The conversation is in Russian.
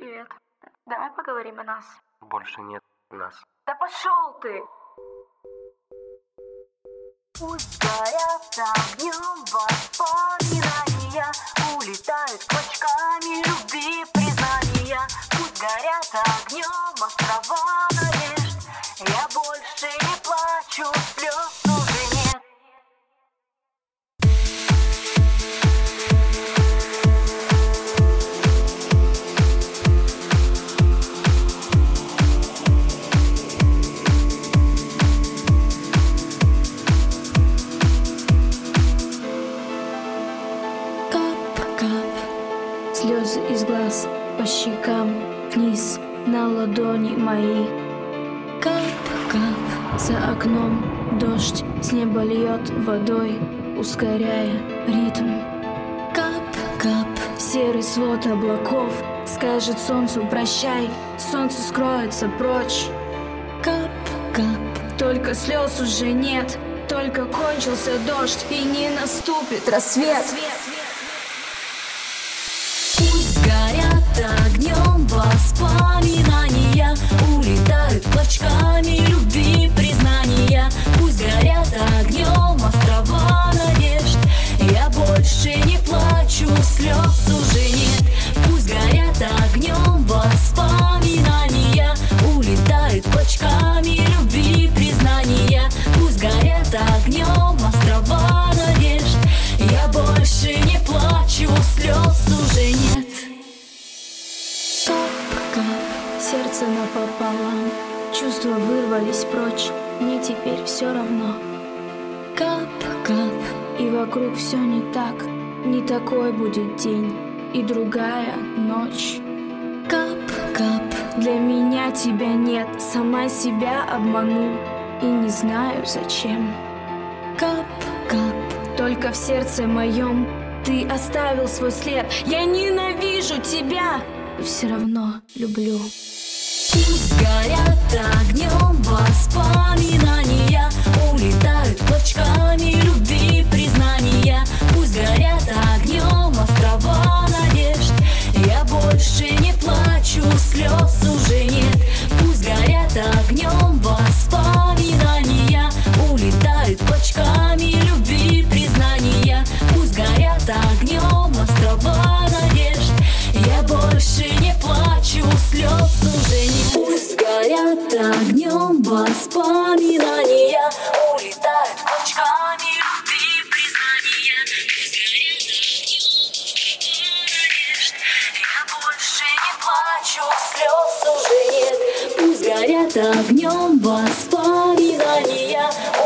Привет. Давай поговорим о нас. Больше нет нас. Да пошел ты! Пусть горят огнем воспоминания, улетают клочками любви признания. Пусть горят огнем острова надежд, я больше не плачу, слез уже нет. Слезы из глаз по щекам вниз на ладони мои. Кап-кап за окном дождь с неба льет водой, ускоряя ритм. Кап-кап серый свод облаков скажет солнцу прощай, солнце скроется прочь. Кап-кап только слез уже нет, только кончился дождь и не наступит рассвет. Пусть горят огнем воспоминания, улетают клочками любви признания. Пусть горят огнем острова надежд, я больше не плачу, слез уже нет. Пусть горят огнем воспоминания, улетают клочками любви признания. Пусть горят огнем острова надежд, я больше не плачу, слез уже нет. Кап-кап, сердце напополам, чувства вырвались прочь, мне теперь все равно. Кап-кап, и вокруг все не так, не такой будет день и другая ночь. Кап-кап, для меня тебя нет, сама себя обману и не знаю зачем. Кап-кап, только в сердце моем ты оставил свой след. Я ненавижу тебя и все равно люблю. Пусть горят огнем воспоминания, улетают клочками любви признания. Пусть горят огнем острова надежд, я больше не плачу, слез уже нет. Пусть горят огнем воспоминания, улетают клочками любви признания. Пусть горят огнем острова надежд, я больше не плачу, слез уже нет. Пусть горят огнем воспоминания, улетают клочками любви признания. Пусть горят огнем острова надежд, я больше не плачу, слез уже нет. Пусть горят огнем воспоминания,